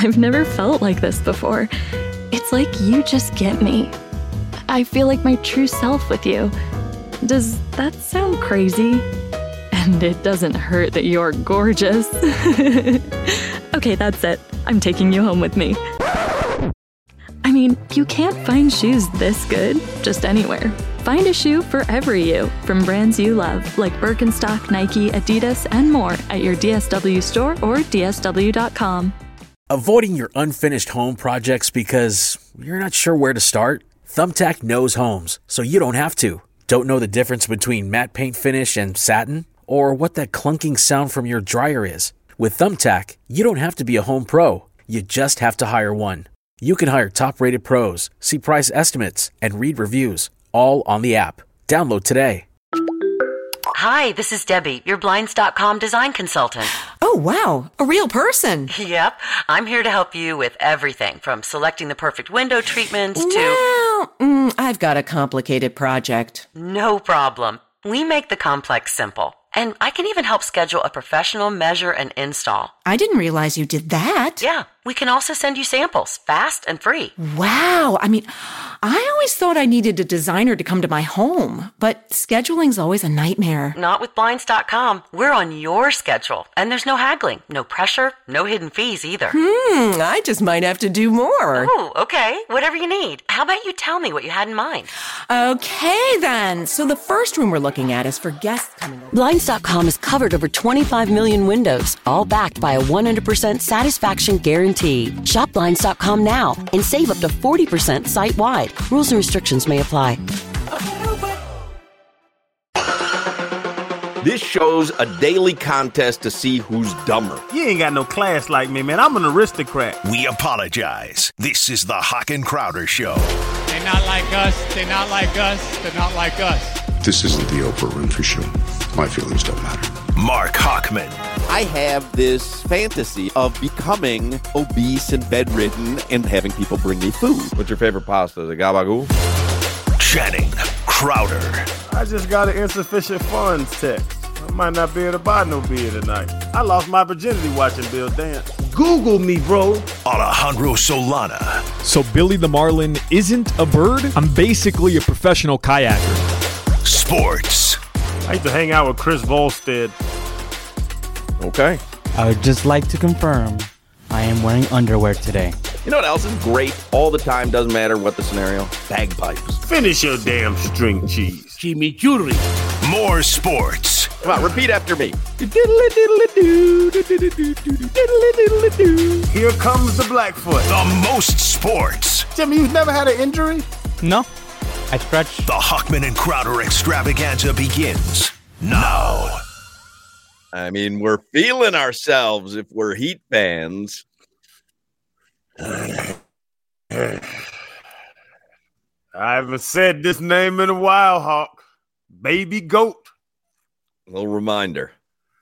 I've never felt like this before. It's like you just get me. I feel like my true self with you. Does that sound crazy? And it doesn't hurt that you're gorgeous. Okay, that's it. I'm taking you home with me. I mean, you can't find shoes this good just anywhere. Find a shoe for every you from brands you love, like Birkenstock, Nike, Adidas, and more at your DSW store or DSW.com. Avoiding your unfinished home projects because you're not sure where to start? Thumbtack knows homes, so you don't have to. Don't know the difference between matte paint finish and satin? Or what that clunking sound from your dryer is? With Thumbtack, you don't have to be a home pro. You just have to hire one. You can hire top-rated pros, see price estimates, and read reviews, all on the app. Download today. Hi, this is Debbie, your Blinds.com design consultant. Oh, wow. A real person. Yep. I'm here to help you with everything from selecting the perfect window treatments to... Well, I've got a complicated project. No problem. We make the complex simple. And I can even help schedule a professional measure and install. I didn't realize you did that. Yeah, we can also send you samples, fast and free. Wow. I mean, I always thought I needed a designer to come to my home, but scheduling's always a nightmare. Not with Blinds.com. We're on your schedule, and there's no haggling, no pressure, no hidden fees either. I just might have to do more. Oh, okay. Whatever you need. How about you tell me what you had in mind? Okay, then. So the first room we're looking at is for guests coming over. Blinds.com has covered over 25 million windows, all backed by a 100% satisfaction guarantee. Shop Blinds.com now and save up to 40% site-wide. Rules and restrictions may apply. This show's a daily contest to see who's dumber. You ain't got no class like me, man. I'm an aristocrat. We apologize. This is the Hawk and Crowder Show. They're not like us. They're not like us. They're not like us. This isn't the Oprah Winfrey Show. My feelings don't matter. Mark Hockman. I have this fantasy of becoming obese and bedridden and having people bring me food. What's your favorite pasta? The gabagool? Channing Crowder. I just got an insufficient funds text. I might not be able to buy no beer tonight. I lost my virginity watching Bill dance. Google me, bro. Alejandro Solana. So Billy the Marlin isn't a bird? I'm basically a professional kayaker. Sports. I used to hang out with Chris Volstead. Okay. I would just like to confirm I am wearing underwear today. You know what else is great all the time? Doesn't matter what the scenario. Bagpipes. Finish your damn string cheese. Chimichurri. More sports. Come on, repeat after me. Here comes the Blackfoot. The most sports. Jimmy, you've never had an injury? No. I stretched. The Hockman and Crowder extravaganza begins now. I mean, we're feeling ourselves if we're Heat fans. I haven't said this name in a while, Hawk. Baby Goat. A little reminder.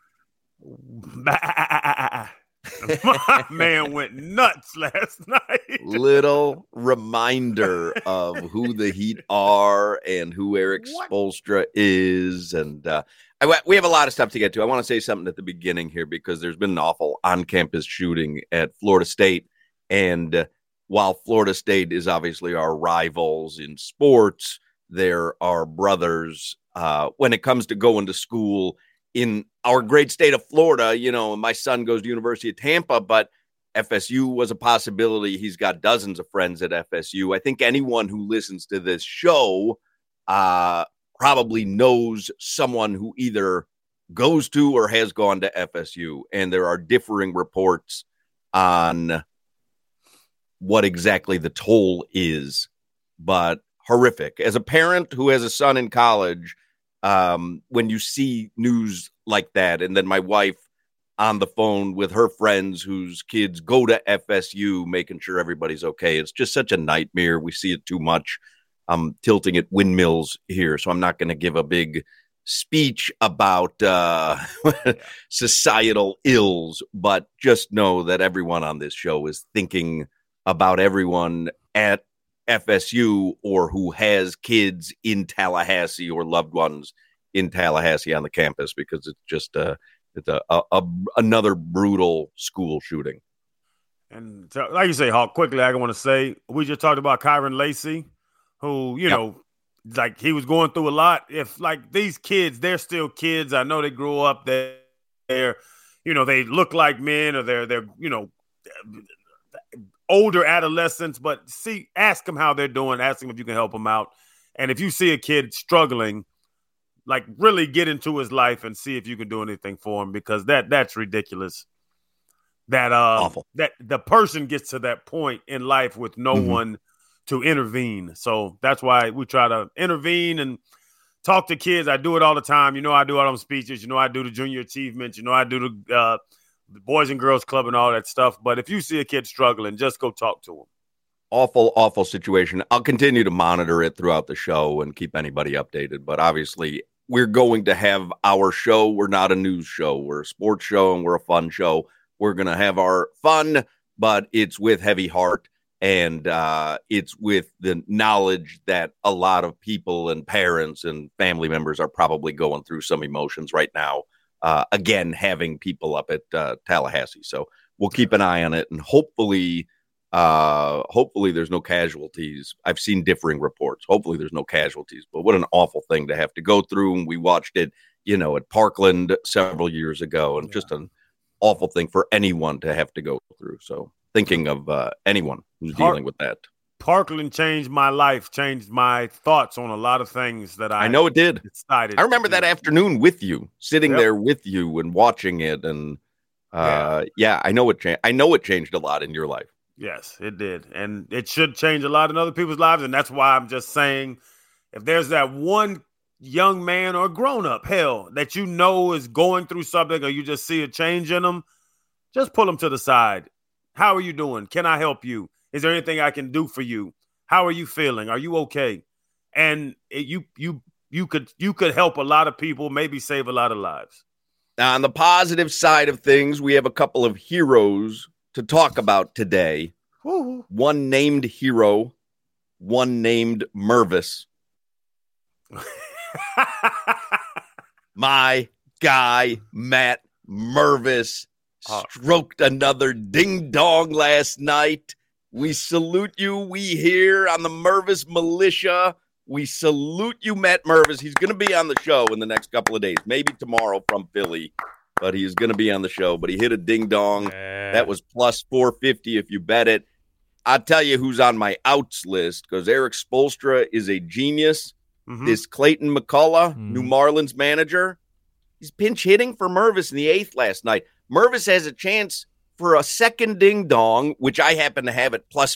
My man went nuts last night. Little reminder of who the Heat are and who Eric Spoelstra is. And we have a lot of stuff to get to. I want to say something at the beginning here because there's been an awful on-campus shooting at Florida State. And while Florida State is obviously our rivals in sports, they're our brothers when it comes to going to school in our great state of Florida. You know, my son goes to University of Tampa, but FSU was a possibility. He's got dozens of friends at FSU. I think anyone who listens to this show probably knows someone who either goes to or has gone to FSU. And there are differing reports on what exactly the toll is, but horrific. As a parent who has a son in college, when you see news like that, and then my wife on the phone with her friends whose kids go to FSU, making sure everybody's okay, it's just such a nightmare. We see it too much. I'm tilting at windmills here, so I'm not going to give a big speech about societal ills, but just know that everyone on this show is thinking about everyone at FSU or who has kids in Tallahassee or loved ones in Tallahassee on the campus, because it's just another brutal school shooting. And so, like you say, Hawk, quickly, I want to say, we just talked about Kyron Lacey, who, you know, like he was going through a lot. If like these kids, they're still kids. I know they grew up, they're, you know, they look like men, or they're, you know, older adolescents, but ask them how they're doing. Ask them if you can help them out. And if you see a kid struggling, like really get into his life and see if you can do anything for him, because that's ridiculous. That awful. That the person gets to that point in life with no one to intervene. So that's why we try to intervene and talk to kids. I do it all the time. You know, I do all them speeches. You know, I do the junior achievements. You know, I do the Boys and Girls Club and all that stuff. But if you see a kid struggling, just go talk to him. Awful, awful situation. I'll continue to monitor it throughout the show and keep anybody updated. But obviously, we're going to have our show. We're not a news show. We're a sports show, and we're a fun show. We're going to have our fun, but it's with heavy heart, and it's with the knowledge that a lot of people and parents and family members are probably going through some emotions right now. Again, having people up at Tallahassee. So we'll keep an eye on it, and hopefully there's no casualties. I've seen differing reports. Hopefully there's no casualties, but what an awful thing to have to go through. And we watched it, you know, at Parkland several years ago, and just an awful thing for anyone to have to go through. So thinking of anyone who's dealing with that. Parkland changed my life, changed my thoughts on a lot of things that I know it did. Decided I remember that afternoon with you, sitting there with you and watching it. And I know it changed. I know it changed a lot in your life. Yes, it did. And it should change a lot in other people's lives. And that's why I'm just saying, if there's that one young man or grown up, hell, that you know is going through something, or you just see a change in them, just pull them to the side. How are you doing? Can I help you? Is there anything I can do for you? How are you feeling? Are you okay? And you could help a lot of people, maybe save a lot of lives. Now, on the positive side of things, we have a couple of heroes to talk about today. Woo-hoo. One named hero, one named Mervis. My guy, Matt Mervis, stroked another ding-dong last night. We salute you. We here on the Mervis Militia. We salute you, Matt Mervis. He's going to be on the show in the next couple of days, maybe tomorrow from Philly, but he's going to be on the show. But he hit a ding-dong. That was plus 450 if you bet it. I'll tell you who's on my outs list, because Eric Spoelstra is a genius. This Clayton McCullough, New Marlins manager, he's pinch hitting for Mervis in the 8th last night. Mervis has a chance for a second ding-dong, which I happen to have at plus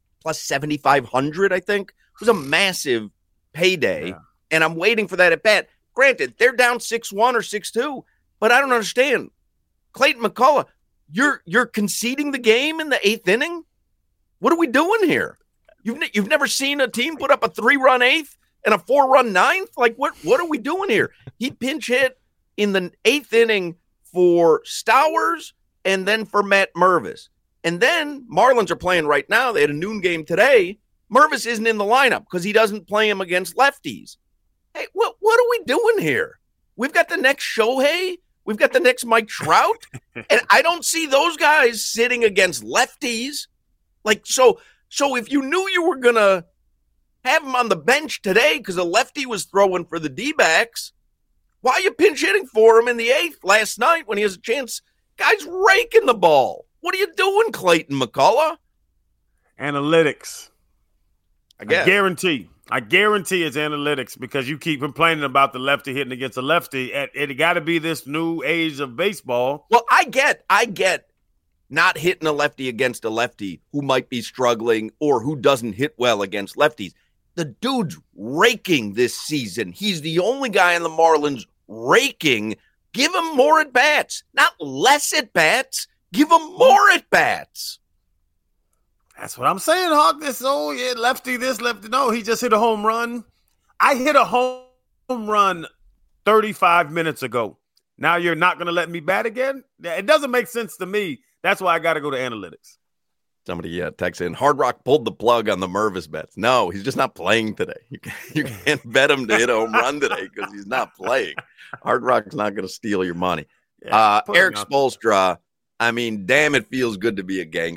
7,500, I think. It was a massive payday, and I'm waiting for that at bat. Granted, they're down 6-1 or 6-2, but I don't understand. Clayton McCullough, you're conceding the game in the 8th inning? What are we doing here? You've never seen a team put up a 3-run 8th and a 4-run 9th? Like, what are we doing here? He pinch hit in the 8th inning for Stowers and then for Matt Mervis. And then Marlins are playing right now. They had a noon game today. Mervis isn't in the lineup because he doesn't play him against lefties. Hey, what are we doing here? We've got the next Shohei. We've got the next Mike Trout. And I don't see those guys sitting against lefties. Like, so if you knew you were going to have him on the bench today because a lefty was throwing for the D-backs, why are you pinch hitting for him in the 8th last night when he has a chance? Guy's raking the ball. What are you doing, Clayton McCullough? Analytics. I guarantee it's analytics, because you keep complaining about the lefty hitting against a lefty. It got to be this new age of baseball. Well, I get not hitting a lefty against a lefty who might be struggling or who doesn't hit well against lefties. The dude's raking this season. He's the only guy in the Marlins raking. Give him more at-bats, not less at-bats. Give him more at-bats. That's what I'm saying, Hawk. Lefty this, lefty. No, he just hit a home run. I hit a home run 35 minutes ago. Now you're not going to let me bat again? It doesn't make sense to me. That's why I got to go to analytics. Somebody texts in, Hard Rock pulled the plug on the Mervis bets. No, he's just not playing today. You can't bet him to hit a home run today because he's not playing. Hard Rock's not going to steal your money. Eric Spoelstra, I mean, damn, it feels good to be a gangster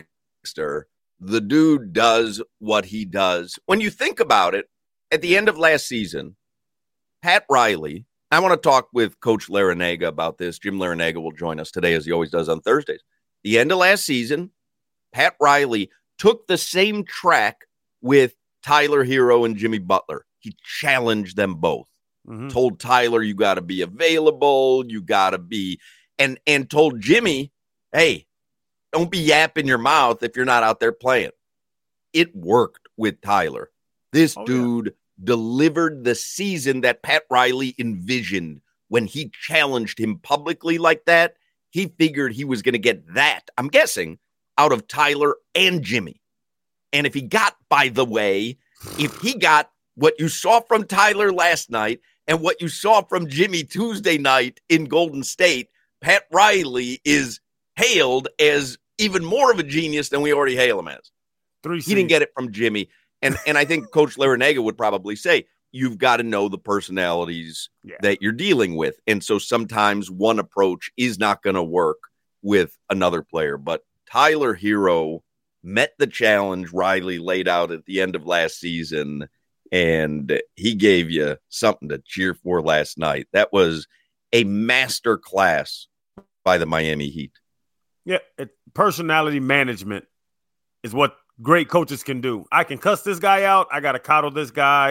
the dude does what he does. When you think about it, at the end of last season, Pat Riley, I want to talk with Coach Larinaga about this. Jim Larinaga will join us today, as he always does on Thursdays. The end of last season, Pat Riley took the same track with Tyler Hero and Jimmy Butler. He challenged them both. Told Tyler, you got to be available. You got to be, and told Jimmy, hey, don't be yapping your mouth if you're not out there playing. It worked with Tyler. This dude delivered the season that Pat Riley envisioned when he challenged him publicly like that. He figured he was going to get that, I'm guessing, out of Tyler and Jimmy. And if he got, by the way, if he got what you saw from Tyler last night and what you saw from Jimmy Tuesday night in Golden State, Pat Riley is hailed as even more of a genius than we already hail him as. He didn't get it from Jimmy. And I think Coach Larinaga would probably say, you've got to know the personalities that you're dealing with. And so sometimes one approach is not going to work with another player. But Tyler Hero met the challenge Riley laid out at the end of last season, and he gave you something to cheer for last night. That was a master class by the Miami Heat. Yeah, personality management is what great coaches can do. I can cuss this guy out. I got to coddle this guy.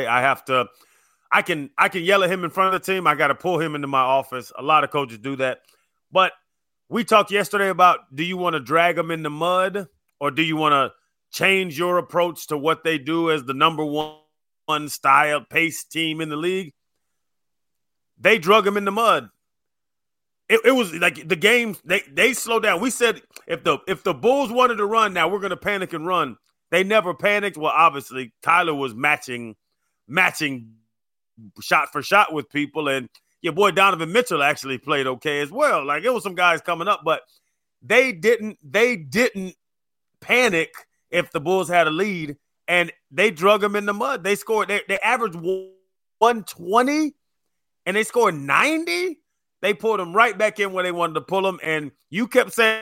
I can yell at him in front of the team. I got to pull him into my office. A lot of coaches do that. But we talked yesterday about, do you want to drag them in the mud, or do you want to change your approach to what they do as the number one style pace team in the league? They drug him in the mud. It was like the game, they slowed down. We said if the Bulls wanted to run, now we're going to panic and run. They never panicked. Well, obviously, Tyler was matching shot for shot with people, and your boy Donovan Mitchell actually played okay as well. Like, it was some guys coming up, but they didn't panic if the Bulls had a lead, and they drug them in the mud. They scored. They averaged 120, and they scored 90. They pulled him right back in where they wanted to pull him, and you kept saying,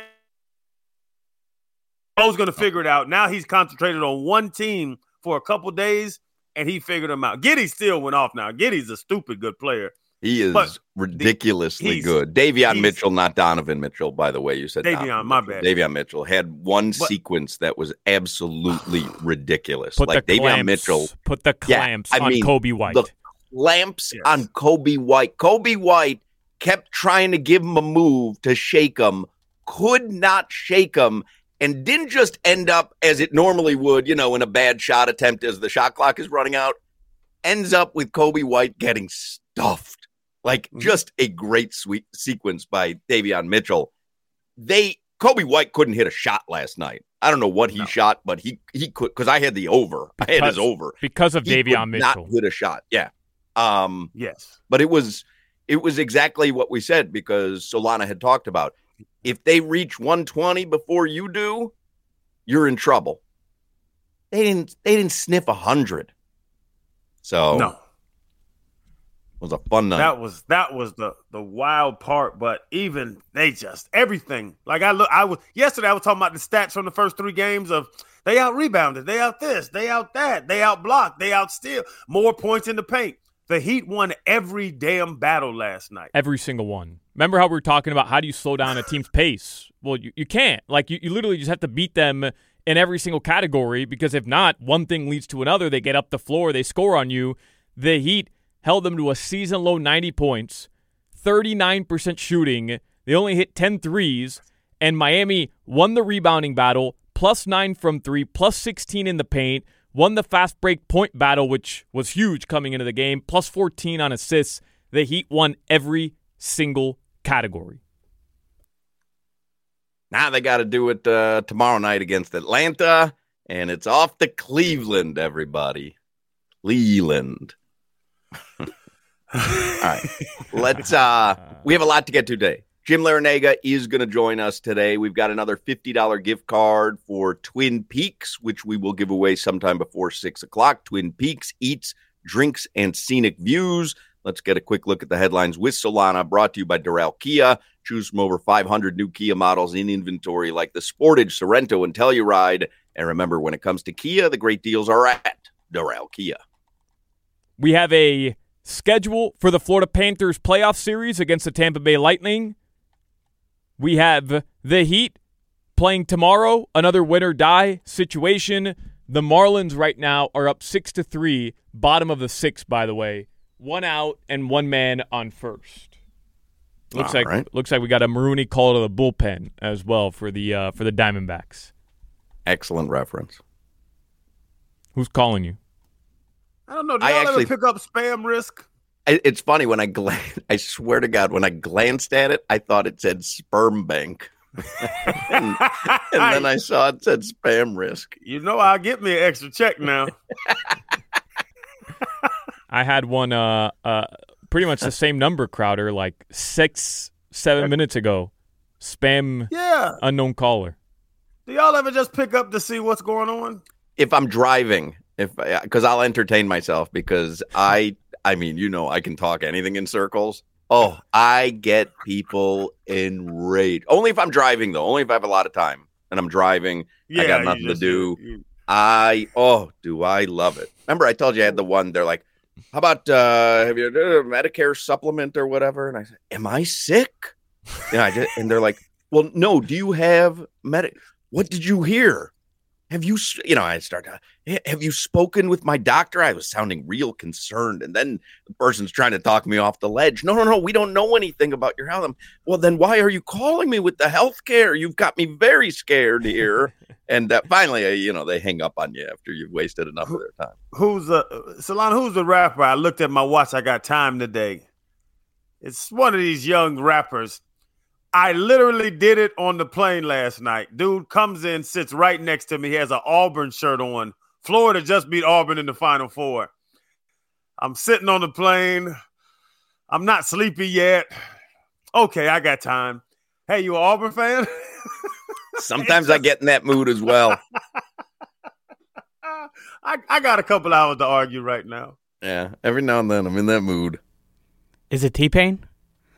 I was going to figure it out. Now he's concentrated on one team for a couple days, and he figured them out. Giddey still went off now. Giddey's a stupid good player. He is ridiculously good. Davion Mitchell, not Donovan Mitchell, by the way. You said Davion, my bad. Davion Mitchell had one sequence that was absolutely ridiculous. Put the clamps on Kobe White. The clamps on Kobe White. Kobe White kept trying to give him a move to shake him, could not shake him, and didn't just end up as it normally would, in a bad shot attempt as the shot clock is running out. Ends up with Kobe White getting stuffed. Like, just a great sweet sequence by Davion Mitchell. Kobe White couldn't hit a shot last night. I don't know what he shot, but he could, because I had the over. I had his over. Because of Davion Mitchell. Not hit a shot. Yeah. Yes. But it was exactly what we said, because Solana had talked about. If they reach 120 before you do, you're in trouble. They didn't sniff 100. So no. It was a fun night. That was the wild part, but even they just everything. Like yesterday I was talking about the stats from the first 3 games of they out rebounded, they out this, they out that, they out blocked, they out steal, more points in the paint. The Heat won every damn battle last night. Every single one. Remember how we were talking about how do you slow down a team's pace? Well, you can't. Like, you literally just have to beat them in every single category, because if not, one thing leads to another. They get up the floor, they score on you. The Heat held them to a season-low 90 points, 39% shooting. They only hit 10 threes, and Miami won the rebounding battle, +9 from 3, +16 in the paint, won the fast break point battle, which was huge coming into the game, +14 on assists. The Heat won every single category. Now they got to do it tomorrow night against Atlanta, and it's off to Cleveland, everybody. Cleveland. All right. We have a lot to get to today. Jim Larinaga is going to join us today. We've got another $50 gift card for Twin Peaks, which we will give away sometime before 6 o'clock. Twin Peaks Eats, Drinks, and Scenic Views. Let's get a quick look at the headlines with Solana, brought to you by Doral Kia. Choose from over 500 new Kia models in inventory like the Sportage, Sorento, and Telluride. And remember, when it comes to Kia, the great deals are at Doral Kia. We have a schedule for the Florida Panthers playoff series against the Tampa Bay Lightning. We have the Heat playing tomorrow, another win-or-die situation. The Marlins right now are up 6-3, bottom of the sixth, by the way. 1 out and 1 man on first. Looks like we got a Marooney call to the bullpen as well for the Diamondbacks. Excellent reference. Who's calling you? I don't know. Did y'all ever pick up spam risk? It's funny when I swear to God, when I glanced at it, I thought it said sperm bank. and then I saw it said spam risk. You know, I'll get me an extra check now. I had one pretty much the same number, Crowder, like 6-7 minutes ago. Spam unknown caller. Do y'all ever just pick up to see what's going on? If I'm driving, because I'll entertain myself because I mean, you know, I can talk anything in circles. Oh, I get people enraged. Only if I'm driving, though. Only if I have a lot of time and I'm driving. I got nothing to do. Do I love it. Remember I told you I had the one, they're like, how about, have you done a Medicare supplement or whatever? And I said, am I sick? And they're like, well, no, do you have what did you hear? Have you, I start to, have you spoken with my doctor? I was sounding real concerned. And then the person's trying to talk me off the ledge. No, we don't know anything about your health. Well, then why are you calling me with the health care? You've got me very scared here. And finally, they hang up on you after you've wasted enough of their time. Who's the rapper? I looked at my watch. I got time today. It's one of these young rappers. I literally did it on the plane last night. Dude comes in, sits right next to me. He has an Auburn shirt on. Florida just beat Auburn in the Final Four. I'm sitting on the plane. I'm not sleepy yet. Okay, I got time. Hey, you an Auburn fan? Sometimes I get in that mood as well. I got a couple hours to argue right now. Yeah, every now and then I'm in that mood. Is it T-Pain?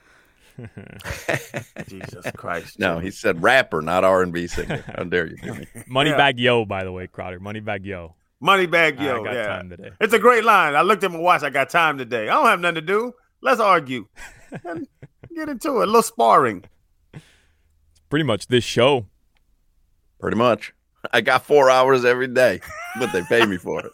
Jesus Christ. No, he said rapper, not R&B singer. How dare you? Moneybag Yo, by the way, Crowder. Moneybag Yo. Moneybag Yo, I got time today. It's a great line. I looked at my watch. I got time today. I don't have nothing to do. Let's argue. And get into it. A little sparring. Pretty much this show. Pretty much. I got 4 hours every day, but they pay me for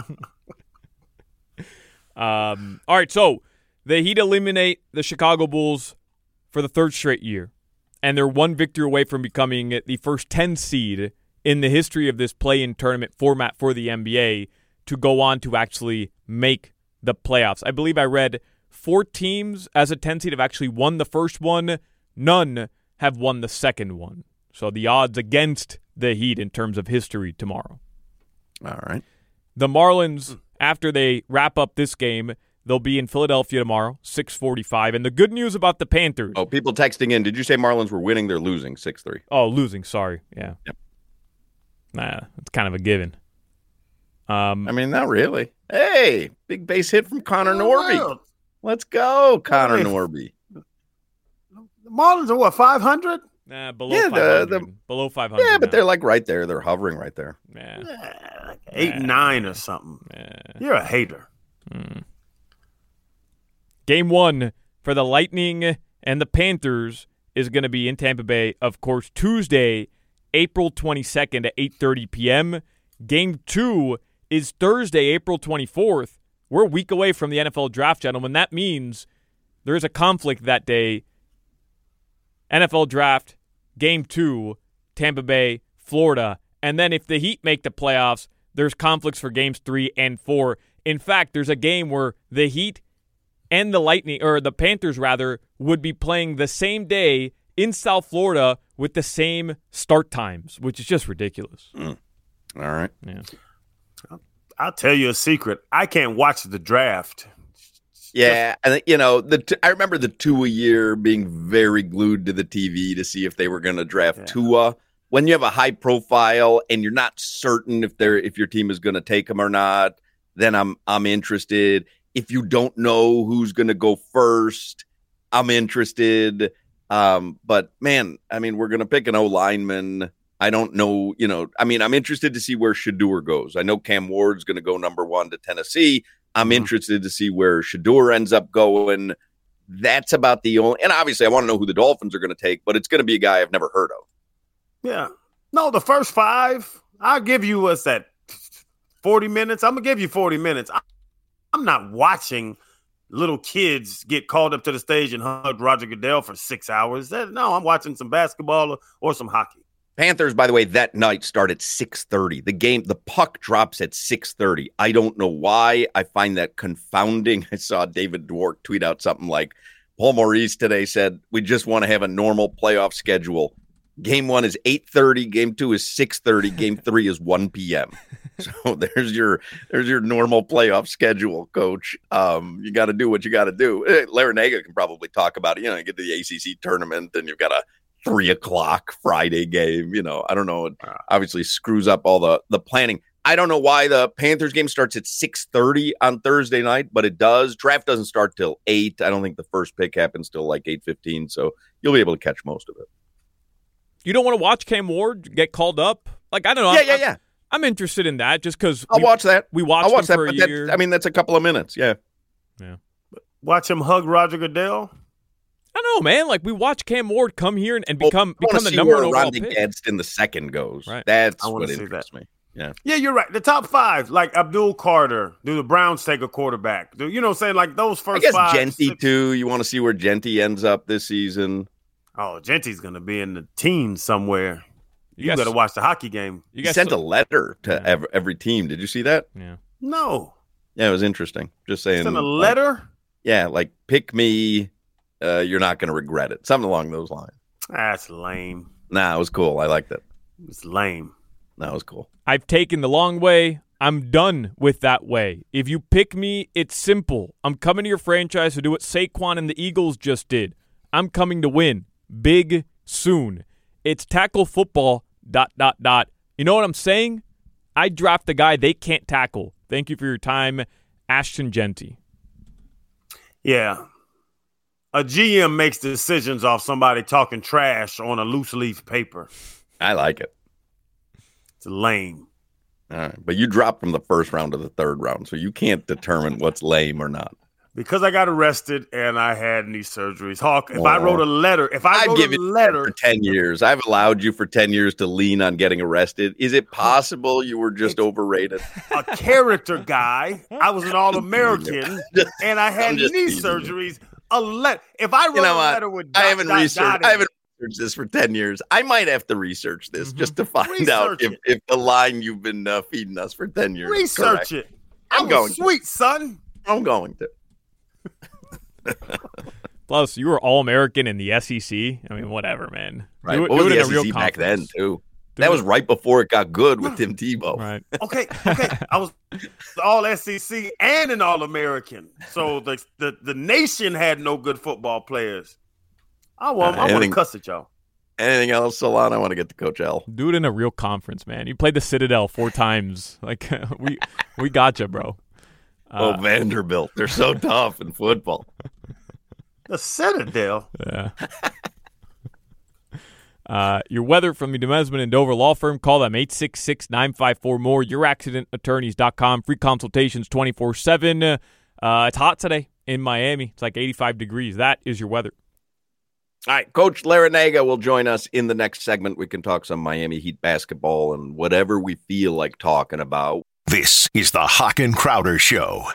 it. All right, so the Heat eliminate the Chicago Bulls for the third straight year, and they're one victory away from becoming the first 10 seed in the history of this play-in tournament format for the NBA to go on to actually make the playoffs. I believe I read 4 teams as a 10 seed have actually won the first one. None have won the second one. So the odds against the Heat in terms of history tomorrow. All right. The Marlins, after they wrap up this game, they'll be in Philadelphia tomorrow, 6:45. And the good news about the Panthers. Oh, people texting in. Did you say Marlins were winning? They're losing 6-3. Oh, losing. Sorry. Yeah. Yep. Nah, it's kind of a given. I mean, not really. Hey, big base hit from Connor Norby. Wow. Let's go, Connor Norby. The Marlins are what, 500? Nah, below 500. Below 500. Yeah, but they're like right there. They're hovering right there. Yeah. Like 8-9 or something. Yeah. You're a hater. Game 1 for the Lightning and the Panthers is going to be in Tampa Bay, of course, Tuesday, April 22nd at 8:30 p.m. Game 2 is Thursday, April 24th. We're a week away from the NFL draft, gentlemen. That means there is a conflict that day. NFL draft, Game 2, Tampa Bay, Florida. And then if the Heat make the playoffs, there's conflicts for Games 3 and 4. In fact, there's a game where the Heat and the Lightning, or the Panthers rather, would be playing the same day in South Florida with the same start times, which is just ridiculous. All right. Yeah. I'll tell you a secret. I can't watch the draft. Yeah, and I remember the Tua year being very glued to the TV to see if they were going to draft Tua. When you have a high profile and you're not certain if your team is going to take him or not, then I'm interested. If you don't know who's going to go first, I'm interested. But man, I mean, we're going to pick an O-lineman. I don't know, I'm interested to see where Shedeur goes. I know Cam Ward's going to go number 1 to Tennessee. I'm interested to see where Shedeur ends up going. That's about the only, and obviously I want to know who the Dolphins are going to take, but it's going to be a guy I've never heard of. Yeah. No, the first 5, I'll give you, what's that, 40 minutes? I'm going to give you 40 minutes. I'm not watching little kids get called up to the stage and hug Roger Goodell for 6 hours. No, I'm watching some basketball or some hockey. Panthers, by the way, that night start at 6:30. The puck drops at 6:30. I don't know why. I find that confounding. I saw David Dwork tweet out something like, Paul Maurice today said, we just want to have a normal playoff schedule. Game 1 is 8:30. Game 2 is 6:30. Game 3 is 1 p.m. So there's your normal playoff schedule, Coach. You got to do what you got to do. Larinaga can probably talk about it. You get to the ACC tournament, and you've got a 3:00 Friday game. I don't know. It obviously screws up all the planning. I don't know why the Panthers game starts at 6:30 on Thursday night, but it does. Draft doesn't start till 8. I don't think the first pick happens till like 8:15, so you'll be able to catch most of it. You don't want to watch Cam Ward get called up? Like, I don't know. Yeah. I'm interested in that just because I'll watch that. We watched him for a year. That's a couple of minutes. Yeah. Watch him hug Roger Goodell. I don't know, man. Like, we watch Cam Ward come here and become the number 1 overall pick. Gadsden the second goes. Right. That's what interests me. Yeah, you're right. The top 5, like Abdul Carter. Do the Browns take a quarterback? You know what I'm saying? Like those first 5. I guess Genty, too. You want to see where Genty ends up this season. Oh, Genty's going to be in the team somewhere. You got to watch the hockey game. He sent a letter to every team. Did you see that? Yeah. No. Yeah, it was interesting. Just saying. Sent a letter? Like pick me. You're not going to regret it. Something along those lines. That's lame. Nah, it was cool. I liked it. It's lame. That was cool. I've taken the long way. I'm done with that way. If you pick me, it's simple. I'm coming to your franchise to do what Saquon and the Eagles just did. I'm coming to win. Big soon. It's tackle football, ... You know what I'm saying? I draft the guy they can't tackle. Thank you for your time, Ashton Genty. Yeah. A GM makes decisions off somebody talking trash on a loose leaf paper. I like it. It's lame. All right. But you dropped from the first round to the third round, so you can't determine what's lame or not. Because I got arrested and I had knee surgeries. Hawk, if I wrote a letter, I've given you for 10 years. I've allowed you for 10 years to lean on getting arrested. Is it possible you were just overrated? A character guy. I was an All-American and I had knee surgeries. If I wrote a letter with I haven't researched this for 10 years. I might have to research this just to find out if the line you've been feeding us for 10 years research it. I'm going sweet, son. I'm going to. Plus, you were All-American in the SEC. I mean, whatever, man. Right. What was the SEC back then, too? That was right before it got good with Tim Tebow. Right. Okay. I was All-SEC and an All-American. So the nation had no good football players. I want to cuss at y'all. Anything else, Solana? I want to get to Coach L. Do it in a real conference, man. You played the Citadel 4 times. Like, we got you, bro. Vanderbilt. They're so tough in football. The Citadel? Yeah. Your weather from the Demesman and Dover Law Firm. Call them 866-954-MORE. YourAccidentAttorneys.com. Free consultations 24/7. It's hot today in Miami. It's like 85 degrees. That is your weather. All right, Coach Larinaga will join us in the next segment. We can talk some Miami Heat basketball and whatever we feel like talking about. This is the Hawk and Crowder Show.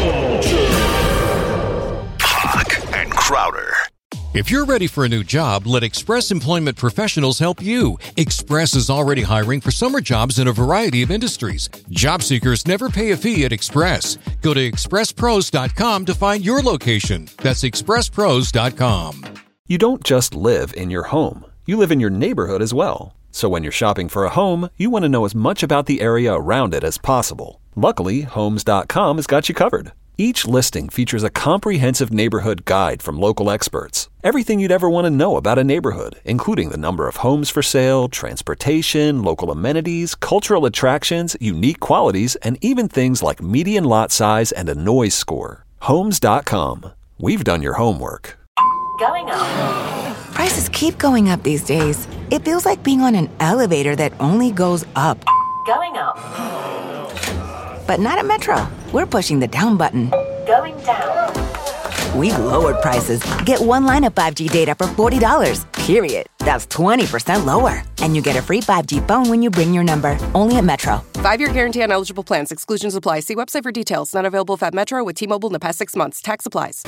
Hawk and Crowder. If you're ready for a new job, let Express Employment Professionals help you. Express is already hiring for summer jobs in a variety of industries. Job seekers never pay a fee at Express. Go to expresspros.com to find your location. That's expresspros.com. You don't just live in your home. You live in your neighborhood as well. So when you're shopping for a home, you want to know as much about the area around it as possible. Luckily, Homes.com has got you covered. Each listing features a comprehensive neighborhood guide from local experts. Everything you'd ever want to know about a neighborhood, including the number of homes for sale, transportation, local amenities, cultural attractions, unique qualities, and even things like median lot size and a noise score. Homes.com. We've done your homework. Going on. Prices keep going up these days. It feels like being on an elevator that only goes up. Going up. But not at Metro. We're pushing the down button. Going down. We've lowered prices. Get one line of 5G data for $40, period. That's 20% lower. And you get a free 5G phone when you bring your number. Only at Metro. 5-year guarantee on eligible plans. Exclusions apply. See website for details. Not available at Metro with T-Mobile in the past 6 months. Tax applies.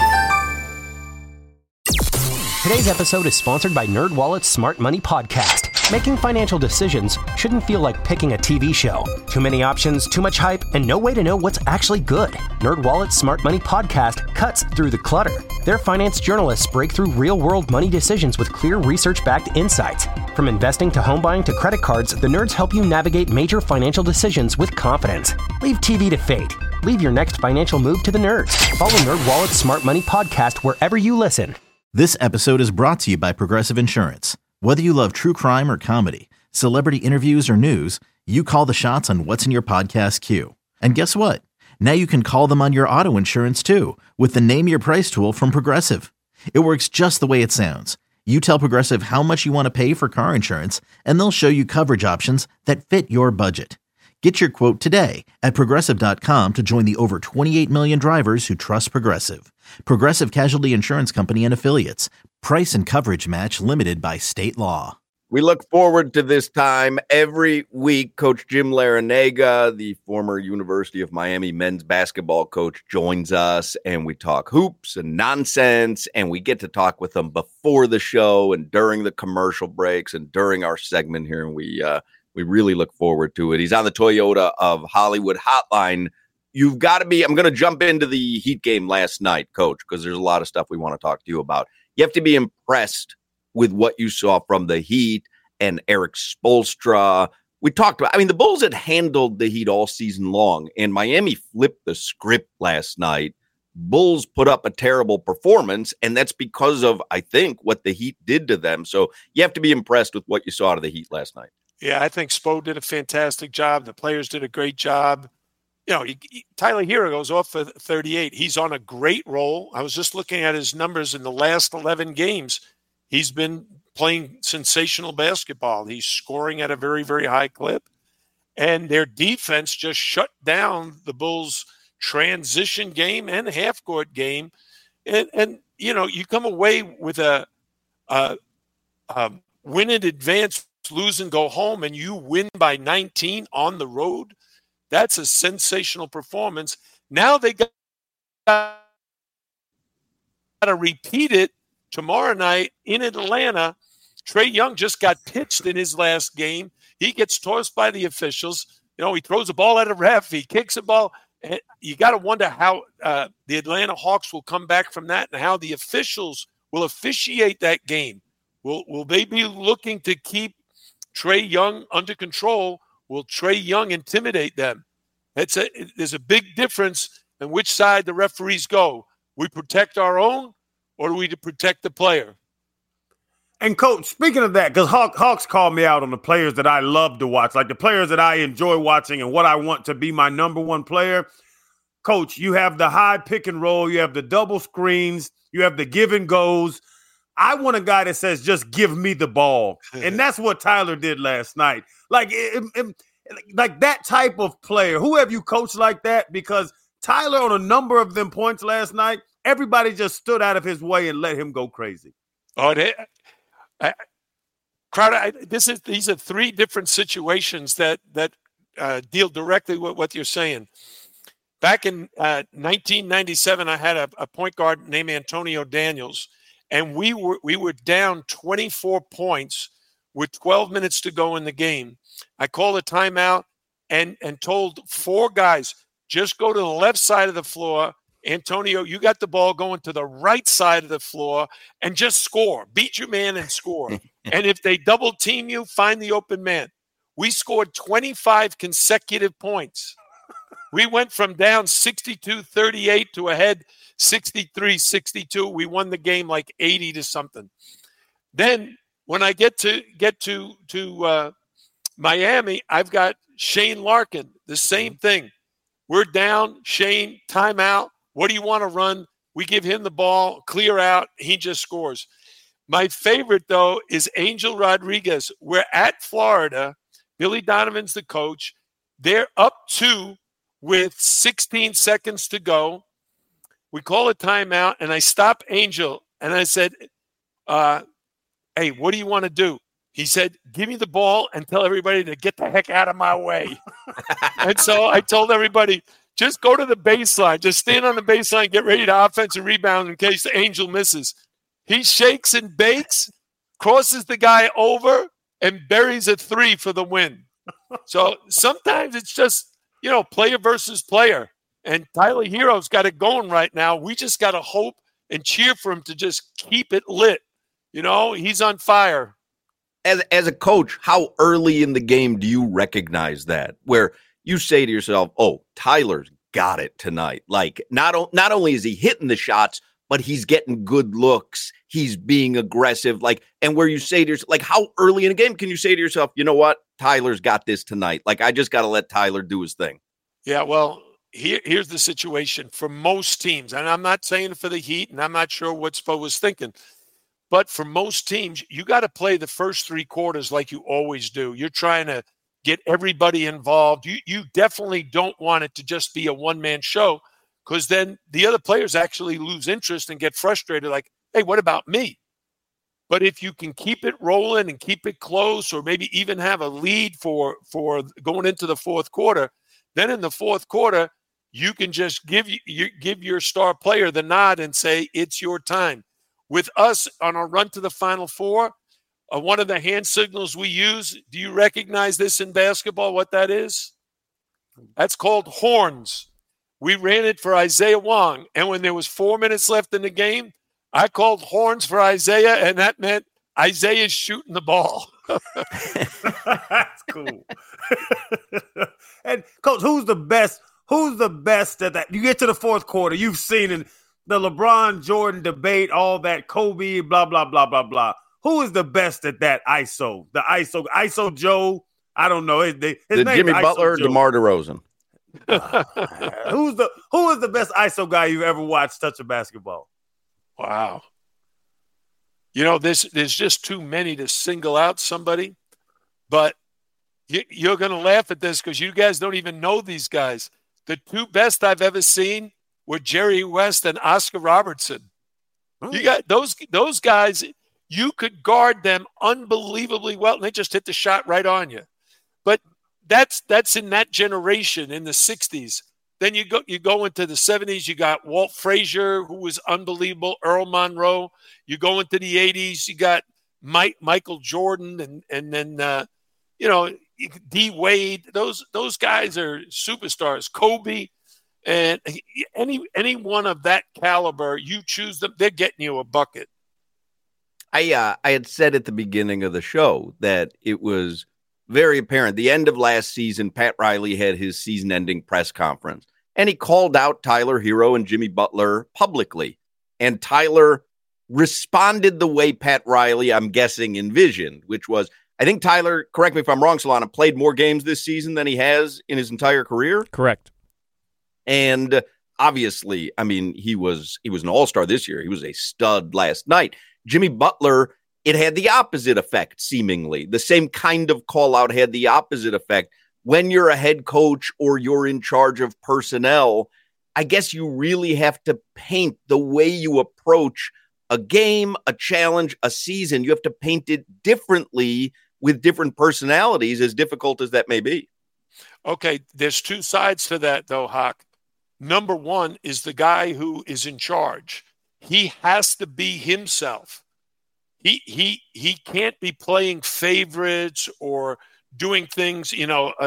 Today's episode is sponsored by NerdWallet's Smart Money Podcast. Making financial decisions shouldn't feel like picking a TV show. Too many options, too much hype, and no way to know what's actually good. NerdWallet's Smart Money Podcast cuts through the clutter. Their finance journalists break through real-world money decisions with clear research-backed insights. From investing to home buying to credit cards, the nerds help you navigate major financial decisions with confidence. Leave TV to fate. Leave your next financial move to the nerds. Follow NerdWallet's Smart Money Podcast wherever you listen. This episode is brought to you by Progressive Insurance. Whether you love true crime or comedy, celebrity interviews or news, you call the shots on what's in your podcast queue. And guess what? Now you can call them on your auto insurance too with the Name Your Price tool from Progressive. It works just the way it sounds. You tell Progressive how much you want to pay for car insurance, and they'll show you coverage options that fit your budget. Get your quote today at Progressive.com to join the over 28 million drivers who trust Progressive. Progressive Casualty Insurance Company and Affiliates. Price and coverage match limited by state law. We look forward to this time every week. Coach Jim Larrañaga, the former University of Miami men's basketball coach, joins us, and we talk hoops and nonsense, and we get to talk with him before the show and during the commercial breaks and during our segment here, and we really look forward to it. He's on the Toyota of Hollywood hotline. You've got to be, I'm going to jump into the Heat game last night, Coach, because there's a lot of stuff we want to talk to you about. You have to be impressed with what you saw from the Heat and Erik Spoelstra. We talked about, the Bulls had handled the Heat all season long, and Miami flipped the script last night. Bulls put up a terrible performance, and that's because of, I think, what the Heat did to them. So you have to be impressed with what you saw out of the Heat last night. Yeah, I think Spo did a fantastic job. The players did a great job. Tyler Hero goes off for 38. He's on a great roll. I was just looking at his numbers in the last 11 games. He's been playing sensational basketball. He's scoring at a very, very high clip. And their defense just shut down the Bulls' transition game and half-court game. And you come away with a win in advance, lose and go home, and you win by 19 on the road. That's a sensational performance. Now they got to repeat it tomorrow night in Atlanta. Trae Young just got pitched in his last game. He gets tossed by the officials. He throws a ball at a ref. He kicks a ball. You got to wonder how the Atlanta Hawks will come back from that and how the officials will officiate that game. Will they be looking to keep Trae Young under control? Will Trae Young intimidate them? There's a big difference in which side the referees go. We protect our own, or do we protect the player? And, Coach, speaking of that, because Hawks called me out on the players that I love to watch, like the players that I enjoy watching and what I want to be my number one player. Coach, you have the high pick and roll. You have the double screens. You have the give and goes. I want a guy that says, just give me the ball. And that's what Tyler did last night. Like that type of player. Who have you coached like that? Because Tyler, on a number of them points last night, everybody just stood out of his way and let him go crazy. Crowder, these are three different situations that deal directly with what you're saying. Back in 1997, I had a point guard named Antonio Daniels, and we were down 24 points with 12 minutes to go in the game. I called a timeout and told four guys, just go to the left side of the floor. Antonio, you got the ball going to the right side of the floor and just score. Beat your man and score. And if they double team you, find the open man. We scored 25 consecutive points. We went from down 62-38 to ahead 63-62. We won the game like 80 to something. Then when I get to Miami, I've got Shane Larkin, the same thing. We're down, Shane, timeout. What do you want to run? We give him the ball, clear out. He just scores. My favorite, though, is Angel Rodriguez. We're at Florida. Billy Donovan's the coach. They're up 2 with 16 seconds to go. We call a timeout, and I stop Angel, and I said, hey, what do you want to do? He said, give me the ball and tell everybody to get the heck out of my way. And so I told everybody, just go to the baseline. Just stand on the baseline, get ready to offensive rebound in case the Angel misses. He shakes and bakes, crosses the guy over, and buries a 3 for the win. So sometimes it's just, player versus player. And Tyler Hero's got it going right now. We just got to hope and cheer for him to just keep it lit. He's on fire. As a coach, how early in the game do you recognize that? Where you say to yourself, oh, Tyler's got it tonight. Like, not only is he hitting the shots, but he's getting good looks. He's being aggressive. And where you say to yourself, how early in a game can you say to yourself, you know what? Tyler's got this tonight. I just got to let Tyler do his thing. Yeah, well, here's the situation for most teams. And I'm not saying for the Heat, and I'm not sure what Spo was thinking. But for most teams, you got to play the first 3 quarters like you always do. You're trying to get everybody involved. You definitely don't want it to just be a one-man show, because then the other players actually lose interest and get frustrated like, hey, what about me? But if you can keep it rolling and keep it close, or maybe even have a lead for going into the fourth quarter, then in the fourth quarter, you can just give your star player the nod and say, it's your time. With us on our run to the Final Four, one of the hand signals we use, do you recognize this in basketball, what that is? That's called horns. We ran it for Isaiah Wong, and when there was 4 minutes left in the game, I called horns for Isaiah, and that meant Isaiah's shooting the ball. That's cool. And, Coach, who's the best at that? You get to the fourth quarter, you've seen it. The LeBron Jordan debate, all that, Kobe, blah, blah, blah, blah, blah. Who is the best at that ISO? The ISO Joe? I don't know. His Jimmy Butler or DeMar DeRozan? Who is the best ISO guy you've ever watched touch a basketball? Wow. There's just too many to single out somebody. But you're going to laugh at this because you guys don't even know these guys. The 2 best I've ever seen were Jerry West and Oscar Robertson. You got those guys, you could guard them unbelievably well, and they just hit the shot right on you. But that's in that generation in the 60s. Then you go into the 70s, you got Walt Frazier, who was unbelievable, Earl Monroe. You go into the 80s, you got Michael Jordan, and then D Wade. Those guys are superstars. Kobe. And any one of that caliber, you choose them, they're getting you a bucket. I had said at the beginning of the show that it was very apparent. The end of last season, Pat Riley had his season-ending press conference, and he called out Tyler Hero and Jimmy Butler publicly. And Tyler responded the way Pat Riley, I'm guessing, envisioned, which was, I think Tyler, correct me if I'm wrong, Solana, played more games this season than he has in his entire career. Correct. And obviously, I mean, he was an all-star this year. He was a stud last night. Jimmy Butler, it had the opposite effect, seemingly. The same kind of call-out had the opposite effect. When you're a head coach or you're in charge of personnel, I guess you really have to paint the way you approach a game, a challenge, a season. You have to paint it differently with different personalities, as difficult as that may be. Okay, there's 2 sides to that, though, Hawk. Number one is the guy who is in charge. He has to be himself. He can't be playing favorites or doing things,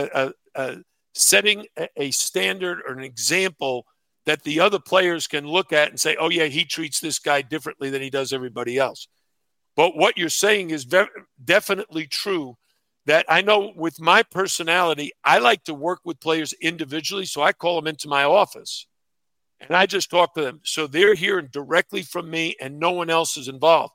setting a standard or an example that the other players can look at and say, oh, yeah, he treats this guy differently than he does everybody else. But what you're saying is definitely true. That I know with my personality, I like to work with players individually, so I call them into my office, and I just talk to them. So they're hearing directly from me, and no one else is involved.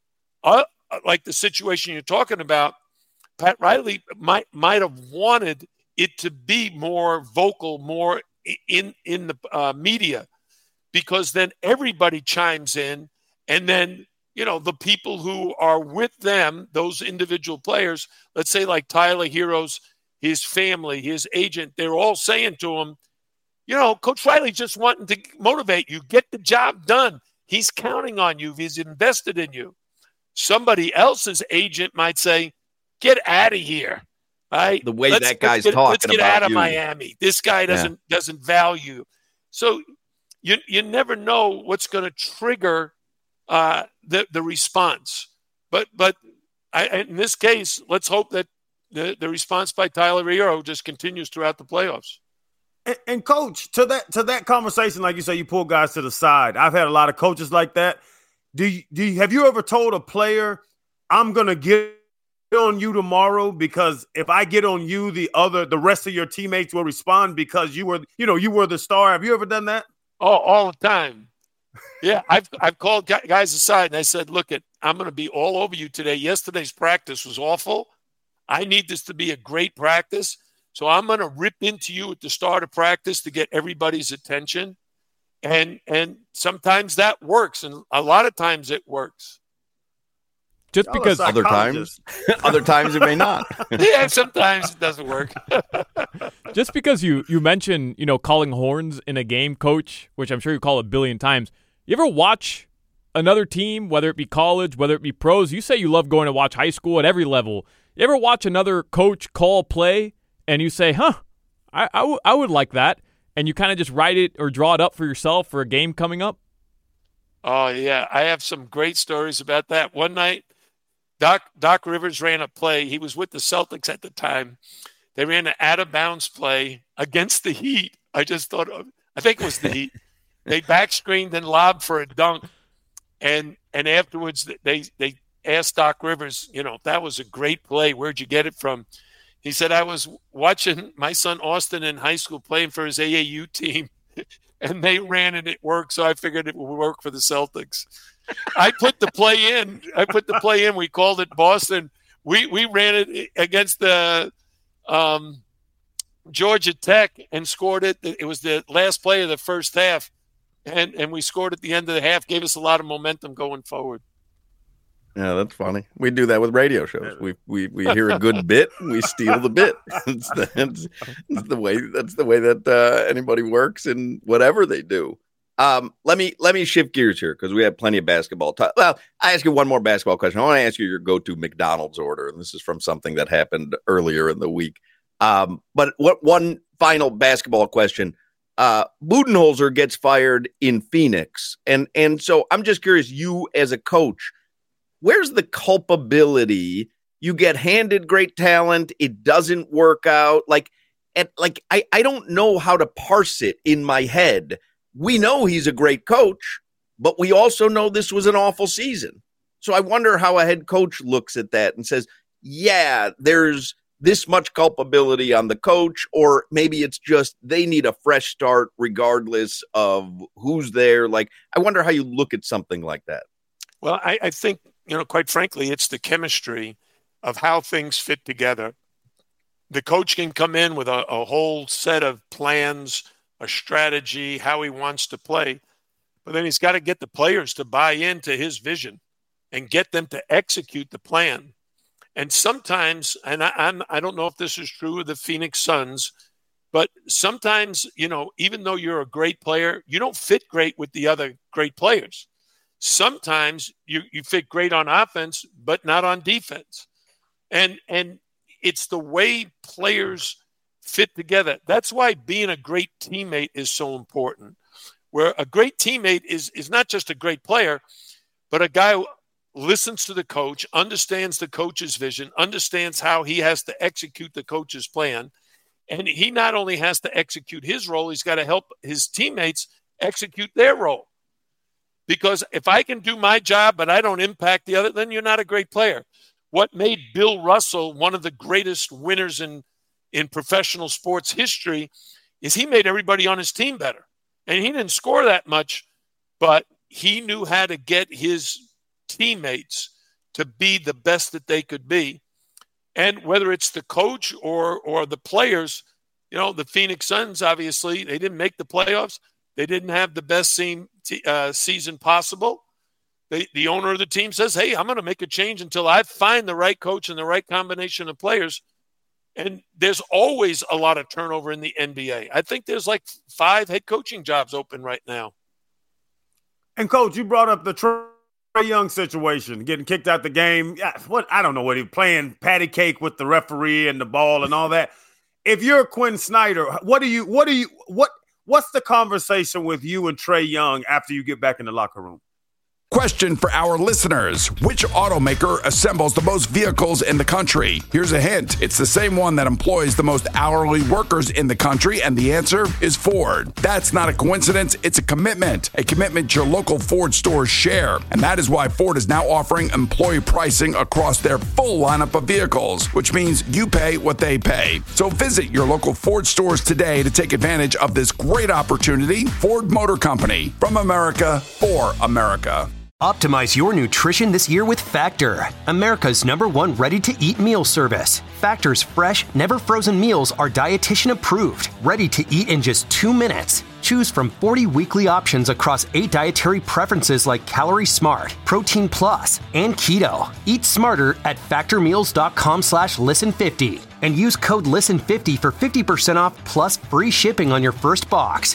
Like the situation you're talking about, Pat Riley might have wanted it to be more vocal, more in the media, because then everybody chimes in, and then the people who are with them, those individual players, let's say like Tyler Herro's, his family, his agent, they're all saying to him, Coach Riley just wanting to motivate you, get the job done. He's counting on you. He's invested in you. Somebody else's agent might say, get out of here. Right? The way that guy's talking let's get about out of you. Miami. This guy doesn't value. So you never know what's going to trigger the response. But in this case, let's hope that the response by Tyler Herro just continues throughout the playoffs. And coach, to that conversation, like you say, you pull guys to the side. I've had a lot of coaches like that. Have you ever told a player, I'm going to get on you tomorrow because if I get on you, the rest of your teammates will respond because you were the star. Have you ever done that? Oh, all the time. Yeah, I've called guys aside and I said, look, I'm going to be all over you today. Yesterday's practice was awful. I need this to be a great practice. So I'm going to rip into you at the start of practice to get everybody's attention. And sometimes that works. And a lot of times it works. Just because other times it may not. Yeah, sometimes it doesn't work. Just because you mentioned, calling horns in a game, coach, which I'm sure you call a billion times. You ever watch another team, whether it be college, whether it be pros? You say you love going to watch high school at every level. You ever watch another coach call play and you say, I would like that, and you kind of just write it or draw it up for yourself for a game coming up? Oh, yeah. I have some great stories about that. One night, Doc Rivers ran a play. He was with the Celtics at the time. They ran an out-of-bounds play against the Heat. I think it was the Heat. They back-screened and lobbed for a dunk, and afterwards they asked Doc Rivers, that was a great play. Where'd you get it from? He said, I was watching my son Austin in high school playing for his AAU team, and they ran and it worked, so I figured it would work for the Celtics. I put the play in. We called it Boston. We ran it against the Georgia Tech and scored it. It was the last play of the first half, and we scored at the end of the half, gave us a lot of momentum going forward. Yeah, that's funny. We do that with radio shows. We hear a good bit, and we steal the bit. That's the way that anybody works in whatever they do. Let me shift gears here because we have plenty of basketball time. Well, I ask you one more basketball question. I want to ask you your go-to McDonald's order, and this is from something that happened earlier in the week. But one final basketball question? Budenholzer gets fired in Phoenix, and so I'm just curious. You as a coach, where's the culpability? You get handed great talent, it doesn't work out. I don't know how to parse it in my head. We know he's a great coach, but we also know this was an awful season. So I wonder how a head coach looks at that and says, yeah, there's this much culpability on the coach, or maybe it's just they need a fresh start regardless of who's there. I wonder how you look at something like that. Well, I think, quite frankly, it's the chemistry of how things fit together. The coach can come in with a whole set of plans, a strategy, how he wants to play, but then he's got to get the players to buy into his vision and get them to execute the plan. And sometimes, and I don't know if this is true of the Phoenix Suns, but sometimes, even though you're a great player, you don't fit great with the other great players. Sometimes you fit great on offense, but not on defense. And it's the way players fit together. That's why being a great teammate is so important. Where a great teammate is not just a great player, but a guy who listens to the coach, understands the coach's vision, understands how he has to execute the coach's plan. And he not only has to execute his role, he's got to help his teammates execute their role. Because if I can do my job, but I don't impact the other, then you're not a great player. What made Bill Russell one of the greatest winners in professional sports history is he made everybody on his team better. And he didn't score that much, but he knew how to get his teammates to be the best that they could be. And whether it's the coach or the players, the Phoenix Suns, obviously, they didn't make the playoffs. They didn't have the best season possible. the owner of the team says, hey, I'm going to make a change until I find the right coach and the right combination of players. And there's always a lot of turnover in the NBA. I think there's like 5 head coaching jobs open right now. And, Coach, you brought up the Trae Young situation, getting kicked out the game. I don't know what he was playing patty cake with the referee and the ball and all that. If you're Quinn Snyder, what's the conversation with you and Trae Young after you get back in the locker room? Question for our listeners. Which automaker assembles the most vehicles in the country? Here's a hint. It's the same one that employs the most hourly workers in the country, and the answer is Ford. That's not a coincidence. It's a commitment your local Ford stores share. And that is why Ford is now offering employee pricing across their full lineup of vehicles, which means you pay what they pay. So visit your local Ford stores today to take advantage of this great opportunity. Ford Motor Company, from America for America. Optimize your nutrition this year with Factor, America's #1 ready-to-eat meal service. Factor's fresh, never-frozen meals are dietitian approved, ready to eat in just 2 minutes. Choose from 40 weekly options across 8 dietary preferences like Calorie Smart, Protein Plus, and Keto. Eat smarter at factormeals.com/listen50 and use code LISTEN50 for 50% off plus free shipping on your first box.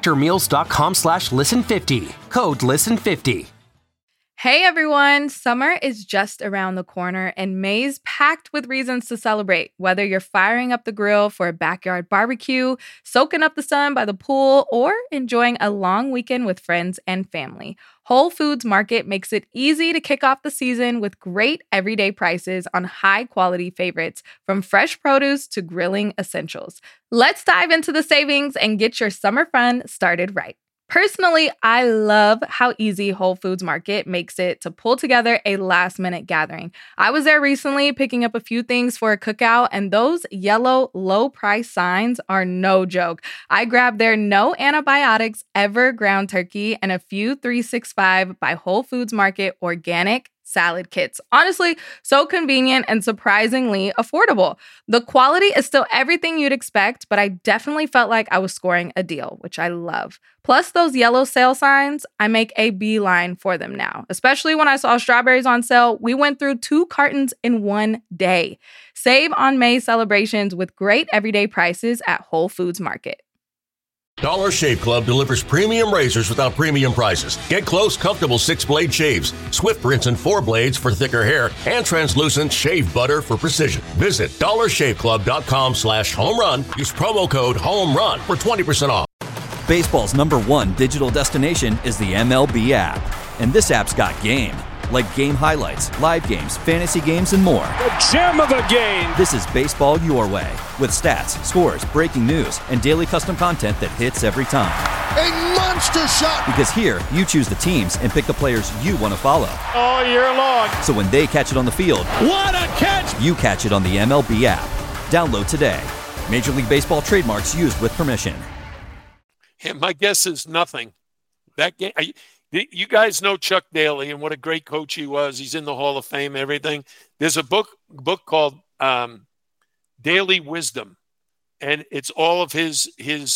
Factormeals.com/listen50. Code LISTEN50. Hey everyone, summer is just around the corner and May's packed with reasons to celebrate. Whether you're firing up the grill for a backyard barbecue, soaking up the sun by the pool, or enjoying a long weekend with friends and family, Whole Foods Market makes it easy to kick off the season with great everyday prices on high-quality favorites, from fresh produce to grilling essentials. Let's dive into the savings and get your summer fun started right. Personally, I love how easy Whole Foods Market makes it to pull together a last-minute gathering. I was there recently picking up a few things for a cookout, and those yellow low-price signs are no joke. I grabbed their no antibiotics ever ground turkey and a few 365 by Whole Foods Market organic salad kits. Honestly, so convenient and surprisingly affordable. The quality is still everything you'd expect, but I definitely felt like I was scoring a deal, which I love. Plus those yellow sale signs, I make a beeline for them now. Especially when I saw strawberries on sale, we went through 2 cartons in 1 day. Save on May celebrations with great everyday prices at Whole Foods Market. Dollar Shave Club delivers premium razors without premium prices. Get close, comfortable 6-blade shaves, swift rinse and 4 blades for thicker hair, and translucent shave butter for precision. Visit dollarshaveclub.com/homerun. Use promo code HOMERUN for 20% off. Baseball's #1 digital destination is the MLB app. And this app's got game. Like game highlights, live games, fantasy games, and more. The gem of a game! This is baseball your way, with stats, scores, breaking news, and daily custom content that hits every time. A monster shot! Because here, you choose the teams and pick the players you want to follow. All year long. So when they catch it on the field, what a catch! You catch it on the MLB app. Download today. Major League Baseball trademarks used with permission. And my guess is nothing. That game... You guys know Chuck Daly and what a great coach he was. He's in the Hall of Fame, everything. There's a book called Daily Wisdom, and it's all of his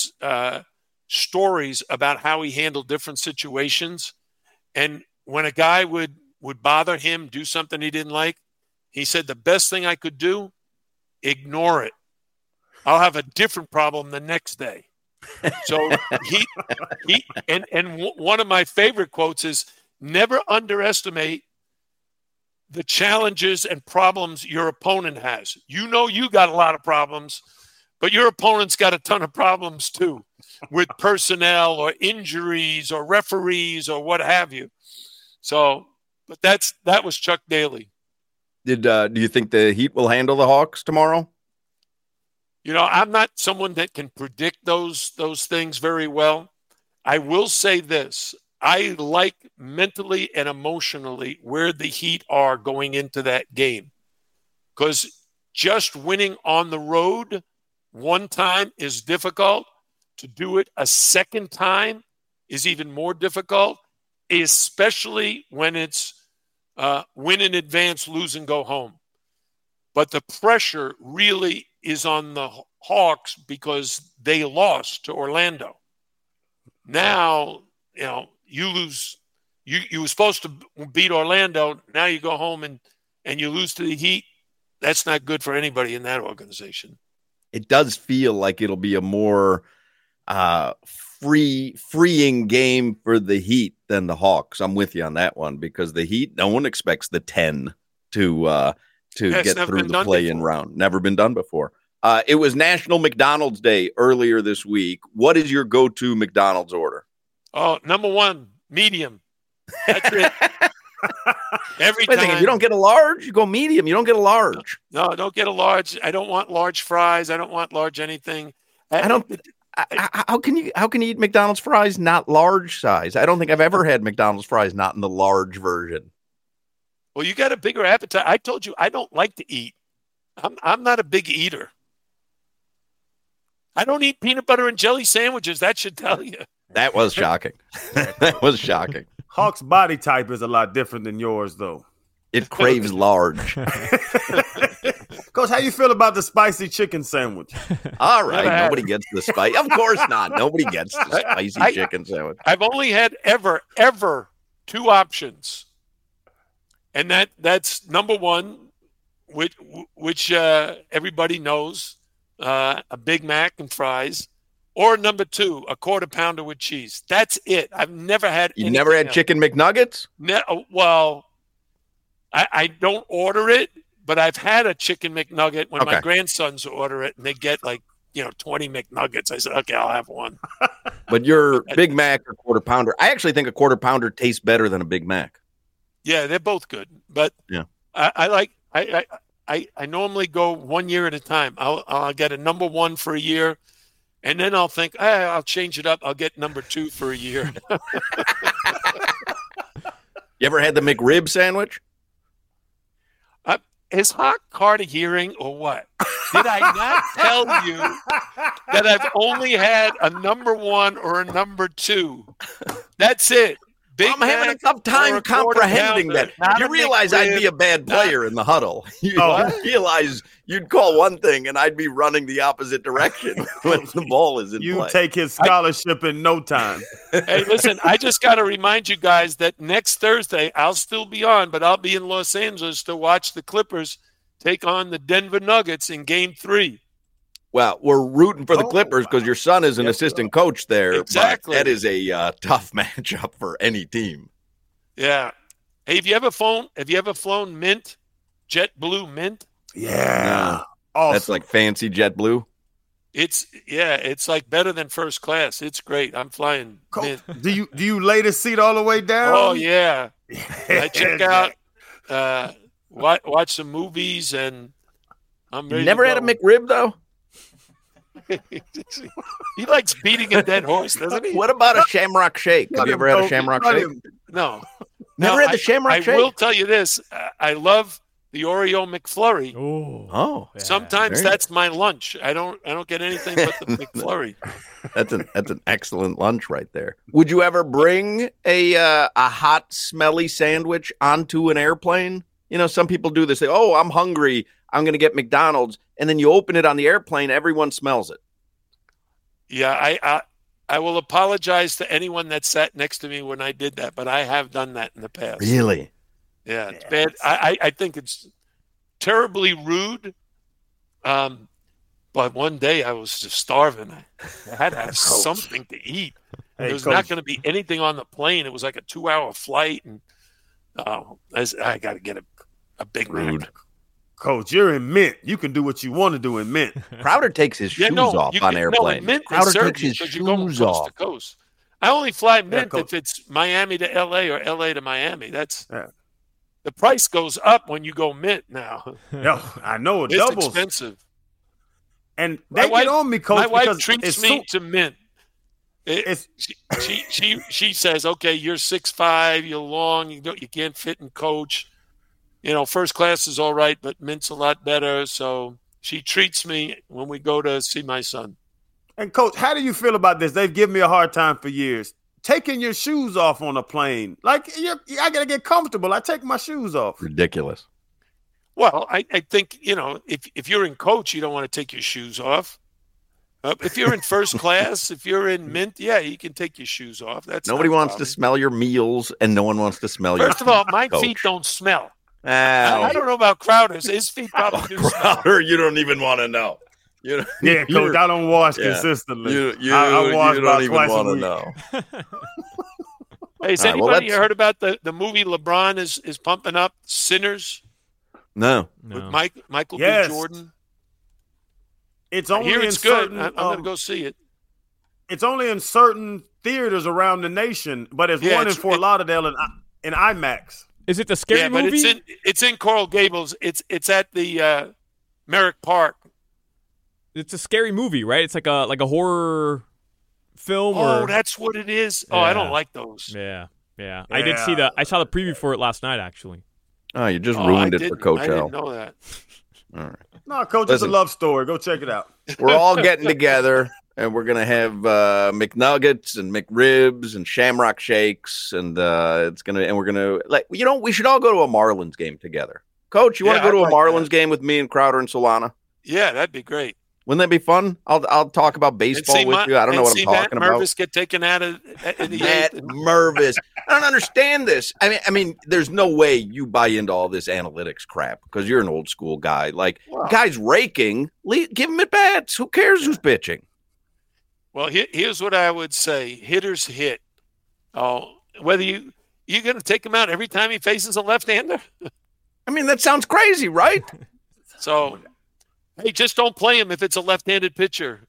stories about how he handled different situations. And when a guy would bother him, do something he didn't like, he said, the best thing I could do, ignore it. I'll have a different problem the next day. So one of my favorite quotes is, never underestimate the challenges and problems your opponent has. You know you got a lot of problems, but your opponent's got a ton of problems too, with personnel or injuries or referees or what have you. So, but that was Chuck Daly. Do you think the Heat will handle the Hawks tomorrow? You know, I'm not someone that can predict those things very well. I will say this. I like mentally and emotionally where the Heat are going into that game. Because just winning on the road one time is difficult. To do it a second time is even more difficult, especially when it's win in advance, lose and go home. But the pressure really is on the Hawks because they lost to Orlando. Now, you you were supposed to beat Orlando. Now you go home and you lose to the Heat. That's not good for anybody in that organization. It does feel like it'll be a more freeing game for the Heat than the Hawks. I'm with you on that one because the Heat, no one expects the 10 to get through the play-in round. Never been done before. It was National McDonald's Day earlier this week. What is your go-to McDonald's order? Oh, number one, medium. That's it. Every time. You don't get a large, you go medium. You don't get a large. No, don't get a large. I don't want large fries. I don't want large anything. How can you eat McDonald's fries not large size? I don't think I've ever had McDonald's fries not in the large version. Well, you got a bigger appetite. I told you I don't like to eat. I'm not a big eater. I don't eat peanut butter and jelly sandwiches. That should tell you. That was shocking. That was shocking. Hawk's body type is a lot different than yours, though. It craves large. Coach, how you feel about the spicy chicken sandwich? All right. Nobody gets the spice. Of course not. Nobody gets the spicy chicken sandwich. I've only had ever two options. And that's number one, which everybody knows, a Big Mac and fries. Or number two, a quarter pounder with cheese. That's it. I've never had. You never had chicken McNuggets? Well, I don't order it, but I've had a chicken McNugget when my grandsons order it, and they get 20 McNuggets. I said, okay, I'll have one. But your Big Mac or quarter pounder, I actually think a quarter pounder tastes better than a Big Mac. Yeah, they're both good, but yeah, I normally go 1 year at a time. I'll get a number one for a year. And then I'll think, I'll change it up. I'll get number two for a year. You ever had the McRib sandwich? Is Hawk hard of hearing or what? Did I not tell you that I've only had a number one or a number two? That's it. I'm having a tough time comprehending that. You realize I'd be a bad player in the huddle. You realize you'd call one thing and I'd be running the opposite direction when the ball is in play. You take his scholarship in no time. Hey, listen, I just got to remind you guys that next Thursday I'll still be on, but I'll be in Los Angeles to watch the Clippers take on the Denver Nuggets in Game 3. Well, we're rooting for the Clippers because your son is an assistant coach there. Exactly. That is a tough matchup for any team. Yeah. Hey, have you ever flown Mint? JetBlue Mint? Yeah. Awesome. That's like fancy JetBlue. It's like better than first class. It's great. I'm flying Mint. Do you lay the seat all the way down? Oh yeah. I check out, watch some movies, and I'm ready. You never had a McRib though? He likes beating a dead horse, doesn't he? What about a Shamrock Shake? Have you ever had a Shamrock Shake? No. Never had the Shamrock Shake? I will tell you this. I love the Oreo McFlurry. Oh. Sometimes that's my lunch. I don't get anything but the McFlurry. That's an excellent lunch right there. Would you ever bring a hot, smelly sandwich onto an airplane? Some people do this. They say, "Oh, I'm hungry. I'm going to get McDonald's." And then you open it on the airplane, everyone smells it. Yeah, I will apologize to anyone that sat next to me when I did that, but I have done that in the past. Really? Yeah, it's bad. I think it's terribly rude. But one day I was just starving. I had to have something to eat. There was not going to be anything on the plane. It was like a 2-hour flight, and I got to get a Big Mac. Coach, you're in Mint. You can do what you want to do in Mint. Crowder takes his shoes off on airplanes. Mint Crowder takes his shoes off. Coast to coast. I only fly Mint if it's Miami to L.A. or L.A. to Miami. The price goes up when you go Mint now. Yeah, I know it it's doubles. Expensive. And they get on me, Coach. My wife treats me to Mint. She says, "Okay, you're 6'5", you're long, you can't fit in coach. First class is all right, but Mint's a lot better." So she treats me when we go to see my son. And Coach, how do you feel about this? They've given me a hard time for years. Taking your shoes off on a plane. I got to get comfortable. I take my shoes off. Ridiculous. Well, I think, if you're in coach, you don't want to take your shoes off. If you're in first class, if you're in mint, yeah, you can take your shoes off. Nobody wants to smell your meals, and no one wants to smell your feet. First of all, my Coach. feet don't smell. Oh. I don't know about Crowder's. His feet probably do smell. Crowder, you don't even want to know. Yeah, Coach, I don't wash consistently. I wash you about don't even twice a want to week. know. Hey, has anybody heard about the movie LeBron is pumping up, Sinners? No. With Michael Yes. B. Jordan? It's I only hear in it's good. certain. I'm going to go see it. It's only in certain theaters around the nation, but it's Yeah, one in Fort Lauderdale in IMAX. Is it the scary but movie? it's in Coral Gables. It's at the Merrick Park. It's a scary movie, right? It's like a horror film. Oh, or... that's what it is. Oh, I don't like those. Yeah. I did see I saw the preview for it last night, actually. Oh, you just ruined it for Coach I L. didn't know that. All right. No, Coach, it's a love story. Go check it out. We're all getting together, and we're gonna have McNuggets and McRibs and Shamrock Shakes, and we're gonna we should all go to a Marlins game together. Coach, you want to go to a Marlins game with me and Crowder and Solana? Yeah, that'd be great. Wouldn't that be fun? I'll talk about baseball with you. I don't know what I'm talking about. Matt Mervis get taken out of in the Matt Mervis. I don't understand this. I mean, there's no way you buy into all this analytics crap because you're an old school guy. Like, guys raking, give him at bats. Who cares who's pitching? Well, here's what I would say: hitters hit. Whether you're going to take him out every time he faces a left-hander. I mean, that sounds crazy, right? So. Hey, just don't play him if it's a left-handed pitcher.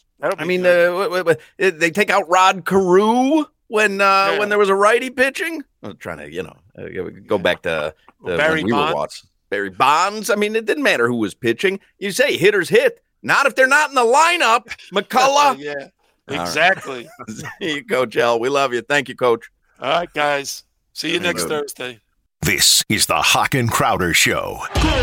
They take out Rod Carew when there was a righty pitching. I'm trying to, go back to Barry Bonds. Barry Bonds. I mean, it didn't matter who was pitching. You say hitters hit, not if they're not in the lineup. McCullough. Yeah, exactly. See you, Coach L. We love you. Thank you, Coach. All right, guys. See you next Thursday. This is the Hawk and Crowder Show.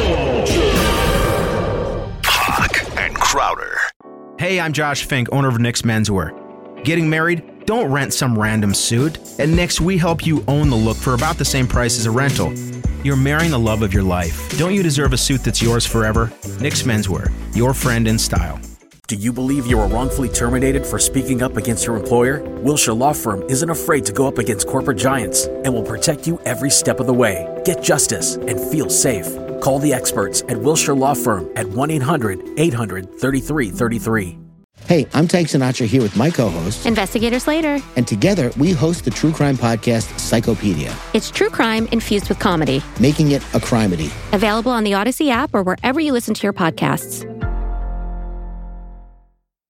Hawk and Crowder. Hey, I'm Josh Fink, owner of Nick's Menswear. Getting married? Don't rent some random suit. At Nick's, we help you own the look for about the same price as a rental. You're marrying the love of your life. Don't you deserve a suit that's yours forever? Nick's Menswear, your friend in style. Do you believe you were wrongfully terminated for speaking up against your employer? Wilshire Law Firm isn't afraid to go up against corporate giants and will protect you every step of the way. Get justice and feel safe. Call the experts at Wilshire Law Firm at 1-800-800-3333. Hey, I'm Tank Sinatra here with my co-host, Investigator Slater. And together we host the true crime podcast, Psychopedia. It's true crime infused with comedy, making it a crimedy. Available on the Odyssey app or wherever you listen to your podcasts.